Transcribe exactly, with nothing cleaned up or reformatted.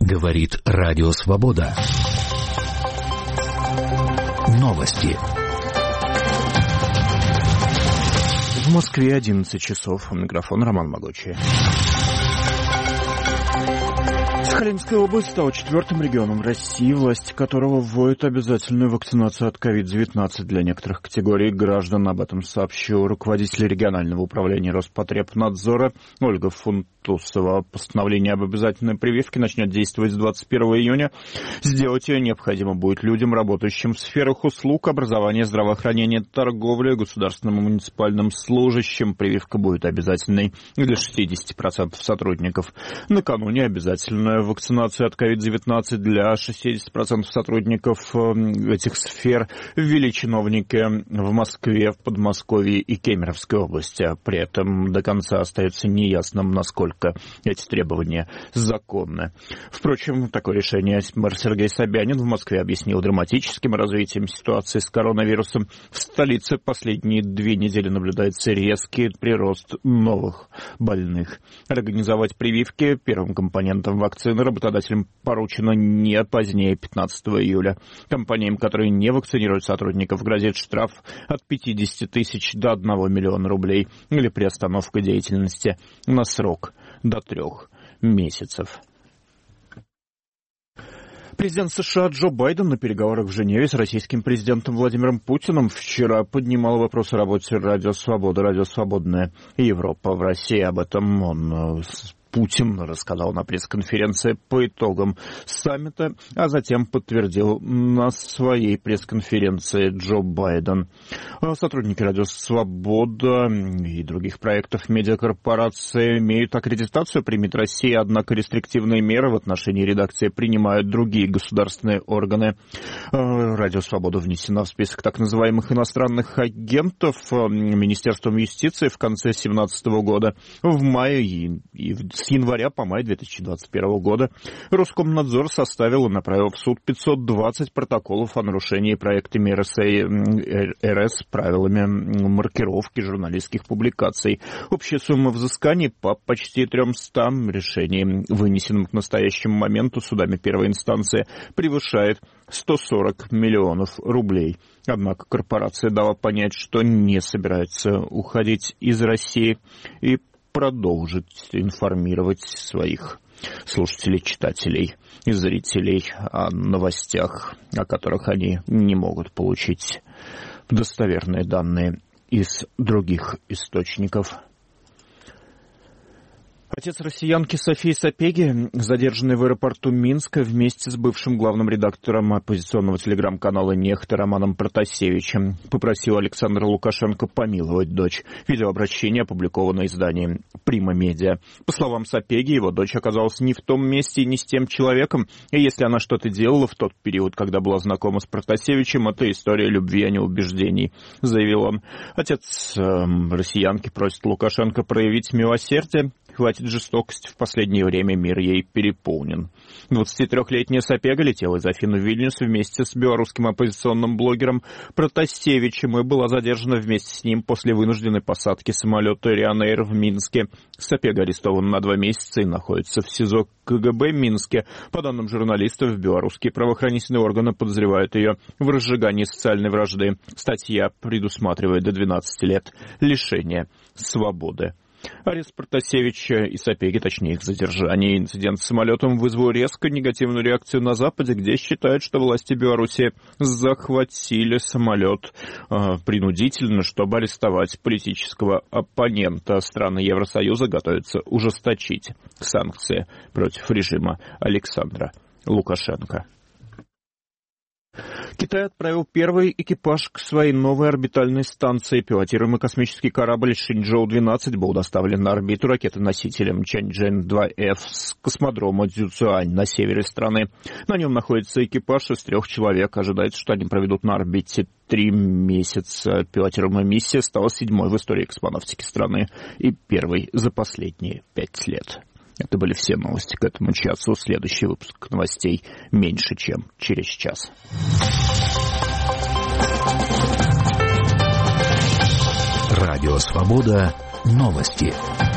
Говорит Радио Свобода. Новости. В Москве одиннадцать часов. У микрофона Роман Могучий. Сахалинская область стала четвертым регионом в России, власти которого вводят обязательную вакцинацию от ковид девятнадцать для некоторых категорий граждан. Об этом сообщил руководитель регионального управления Роспотребнадзора Ольга Фунтусова. Постановление об обязательной прививке начнет действовать с двадцать первого июня. Сделать ее необходимо будет людям, работающим в сферах услуг, образования, здравоохранения, торговли, государственным и муниципальным служащим. Прививка будет обязательной для шестьдесят процентов сотрудников. Накануне обязательная вакцинацию от ковид девятнадцать для шестьдесят процентов сотрудников этих сфер ввели чиновники в Москве, в Подмосковье и Кемеровской области. При этом до конца остается неясным, насколько эти требования законны. Впрочем, такое решение мэр Сергей Собянин в Москве объяснил драматическим развитием ситуации с коронавирусом. В столице последние две недели наблюдается резкий прирост новых больных. Организовать прививки первым компонентом вакцины работодателям поручено не позднее пятнадцатого июля. Компаниям, которые не вакцинируют сотрудников, грозит штраф от пятидесяти тысяч до одного миллиона рублей или приостановка деятельности на срок до трех месяцев. Президент США Джо Байден на переговорах в Женеве с российским президентом Владимиром Путиным вчера поднимал вопрос о работе Радио Свобода, Радио Свободная Европа в России. Об этом он Путин рассказал на пресс-конференции по итогам саммита, а затем подтвердил на своей пресс-конференции Джо Байден. Сотрудники Радио Свобода и других проектов медиакорпорации имеют аккредитацию при МИД России, однако рестриктивные меры в отношении редакции принимают другие государственные органы. Радио Свобода внесена в список так называемых иностранных агентов Министерством юстиции в конце две тысячи семнадцатого года. В мае и, и в С января по май две тысячи двадцать первого года Роскомнадзор составил и направил в суд пятьсот двадцать протоколов о нарушении проектами эр эс а, эр эс правилами маркировки журналистских публикаций. Общая сумма взысканий по почти тремстам решениям, вынесенным к настоящему моменту судами первой инстанции, превышает сто сорок миллионов рублей. Однако корпорация дала понять, что не собирается уходить из России и продолжить информировать своих слушателей, читателей и зрителей о новостях, о которых они не могут получить достоверные данные из других источников. Отец россиянки Софии Сапеги, задержанный в аэропорту Минска вместе с бывшим главным редактором оппозиционного телеграм-канала «Нехта» Романом Протасевичем, попросил Александра Лукашенко помиловать дочь. Видеообращение опубликовано изданием «Прима Медиа». По словам Сапеги, его дочь оказалась не в том месте и не с тем человеком, и если она что-то делала в тот период, когда была знакома с Протасевичем, это история любви, а не убеждений, заявил он. Отец э, россиянки просит Лукашенко проявить милосердие. Хватит жестокости, в последнее время мир ей переполнен. двадцатитрёхлетняя Сапега летела из Афин в Вильнюс вместе с белорусским оппозиционным блогером Протасевичем и была задержана вместе с ним после вынужденной посадки самолета Ryanair в Минске. Сапега арестована на два месяца и находится в СИЗО ка гэ бэ Минске. По данным журналистов, белорусские правоохранительные органы подозревают ее в разжигании социальной вражды. Статья предусматривает до двенадцати лет лишения свободы. Арест Протасевича и Сапеги, точнее их задержание, инцидент с самолетом вызвал резко негативную реакцию на Западе, где считают, что власти Беларуси захватили самолет э, принудительно, чтобы арестовать политического оппонента. Страны Евросоюза готовятся ужесточить санкции против режима Александра Лукашенко. Китай отправил первый экипаж к своей новой орбитальной станции. Пилотируемый космический корабль Шэньчжоу двенадцать был доставлен на орбиту ракетой-носителем Чанчжэнь два эф с космодрома Цзюцюань на севере страны. На нем находится экипаж из трех человек. Ожидается, что они проведут на орбите три месяца. Пилотируемая миссия стала седьмой в истории космонавтики страны и первой за последние пять лет. Это были все новости к этому часу. Следующий выпуск новостей меньше, чем через час. Радио Свобода. Новости.